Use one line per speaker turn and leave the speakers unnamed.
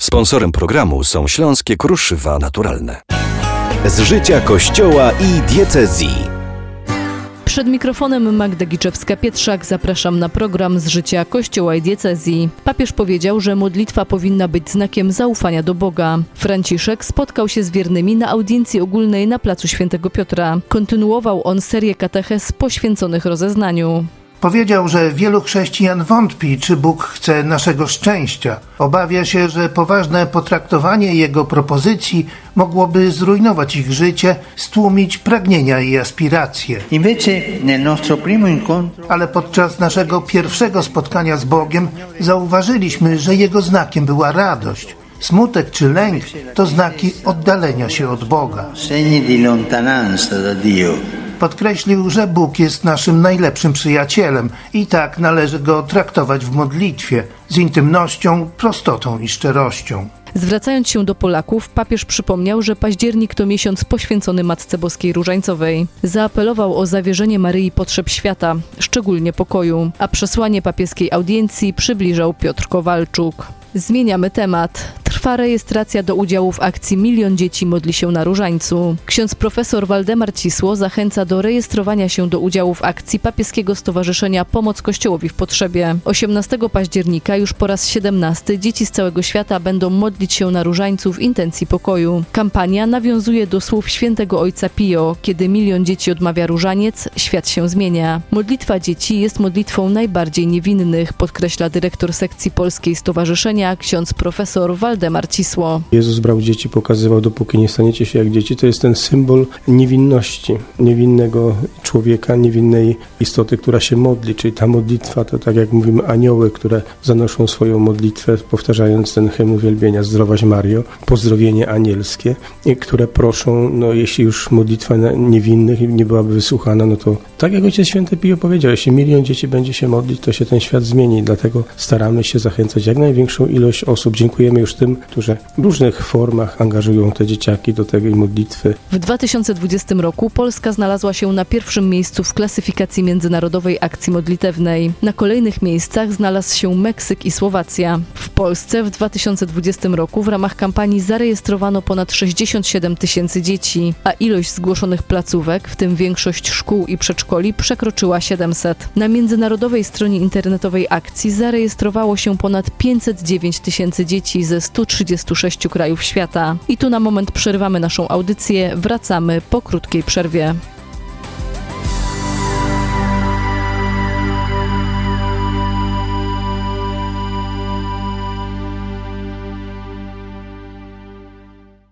Sponsorem programu są Śląskie Kruszywa Naturalne. Z życia Kościoła i diecezji.
Przed mikrofonem Magda Giczewska-Pietrzak zapraszam na program Z życia Kościoła i diecezji. Papież powiedział, że modlitwa powinna być znakiem zaufania do Boga. Franciszek spotkał się z wiernymi na audiencji ogólnej na placu Świętego Piotra. Kontynuował on serię katechez poświęconych rozeznaniu.
Powiedział, że wielu chrześcijan wątpi, czy Bóg chce naszego szczęścia. Obawia się, że poważne potraktowanie jego propozycji mogłoby zrujnować ich życie, stłumić pragnienia i aspiracje. Ale podczas naszego pierwszego spotkania z Bogiem zauważyliśmy, że jego znakiem była radość. Smutek czy lęk to znaki oddalenia się od Boga. Podkreślił, że Bóg jest naszym najlepszym przyjacielem i tak należy go traktować w modlitwie, z intymnością, prostotą i szczerością.
Zwracając się do Polaków, papież przypomniał, że październik to miesiąc poświęcony Matce Boskiej Różańcowej. Zaapelował o zawierzenie Maryi potrzeb świata, szczególnie pokoju, a przesłanie papieskiej audiencji przybliżał Piotr Kowalczuk. Zmieniamy temat. Trwa rejestracja do udziału w akcji Milion Dzieci Modli się na Różańcu. Ksiądz profesor Waldemar Cisło zachęca do rejestrowania się do udziału w akcji papieskiego stowarzyszenia Pomoc Kościołowi w Potrzebie. 18 października już po raz 17 dzieci z całego świata będą modlić się na Różańcu w intencji pokoju. Kampania nawiązuje do słów świętego ojca Pio: kiedy milion dzieci odmawia różaniec, świat się zmienia. Modlitwa dzieci jest modlitwą najbardziej niewinnych, podkreśla dyrektor sekcji polskiej stowarzyszenia ksiądz profesor Waldemar Cisło.
Jezus brał dzieci, pokazywał: dopóki nie staniecie się jak dzieci. To jest ten symbol niewinności, niewinnego człowieka, niewinnej istoty, która się modli. Czyli ta modlitwa to, tak jak mówimy, anioły, które zanoszą swoją modlitwę, powtarzając ten hymn uwielbienia Zdrowaś Mario, pozdrowienie anielskie, które proszą, jeśli już modlitwa niewinnych nie byłaby wysłuchana, to tak jak Ojciec Święty Pio powiedział, jeśli milion dzieci będzie się modlić, to się ten świat zmieni. Dlatego staramy się zachęcać jak największą ilość osób. Dziękujemy już tym, którzy w różnych formach angażują te dzieciaki do tej modlitwy.
W 2020 roku Polska znalazła się na pierwszym miejscu w klasyfikacji międzynarodowej akcji modlitewnej. Na kolejnych miejscach znalazł się Meksyk i Słowacja. W Polsce w 2020 roku w ramach kampanii zarejestrowano ponad 67 tysięcy dzieci, a ilość zgłoszonych placówek, w tym większość szkół i przedszkoli, przekroczyła 700. Na międzynarodowej stronie internetowej akcji zarejestrowało się ponad 509 tysięcy dzieci ze 136 krajów świata. I tu na moment przerwamy naszą audycję, wracamy po krótkiej przerwie.